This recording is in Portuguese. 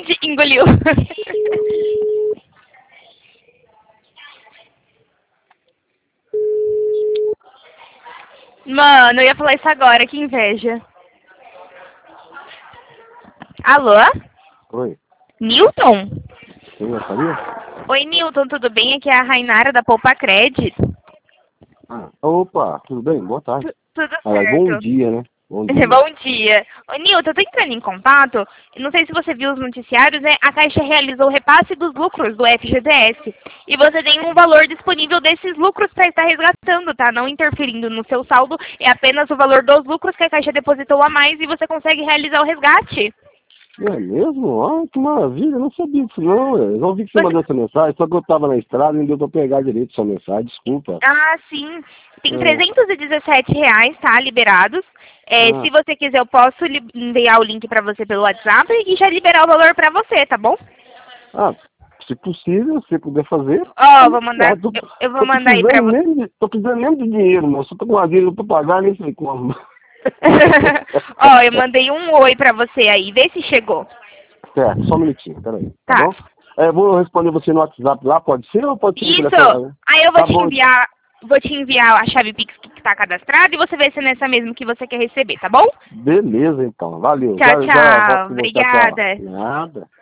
Engoliu. Mano, eu ia falar isso agora, que inveja. Alô? Oi. Newton? Quem é Faria? Oi, Newton, tudo bem? Aqui é a Rainara da Poupa Credit. Opa, tudo bem? Boa tarde. Tudo Aliás, bom certo. dia, né? Bom dia. Bom dia. Ô, Nilton, eu tô entrando em contato. Não sei se você viu os noticiários, né? A Caixa realizou o repasse dos lucros do FGTS. E você tem um valor disponível desses lucros para estar resgatando, tá? Não interferindo no seu saldo. É apenas o valor dos lucros que a Caixa depositou a mais e você consegue realizar o resgate. É mesmo? Ah, que maravilha, eu não sabia disso não. Eu não vi que você mandou essa mensagem, só que eu tava na estrada e não deu pra pegar direito sua mensagem, desculpa. Ah, sim. Tem É. R$ 317, tá? Liberados. Ah, Se você quiser, eu posso enviar o link para você pelo WhatsApp e já liberar o valor para você, tá bom? ah, se possível, se puder fazer. Ó, vou mandar. Ah, tô, Eu vou tô mandar aí pra precisando você. mesmo tô precisando mesmo de dinheiro, moço. Eu tô com uma dívida pra pagar, nem sei como. Ó, eu mandei um oi pra você aí. Vê se chegou. Certo, só um minutinho, peraí, tá Tá. bom? Eu vou responder você no WhatsApp lá, pode ser ou pode ser no Isso. telefone? Aí eu Tá bom, vou te enviar a chave Pix que tá cadastrada e você vê se é nessa mesmo que você quer receber, tá bom? beleza então, valeu. Tchau, Já tchau. volto com você, tchau, tchau. Obrigada. Nada.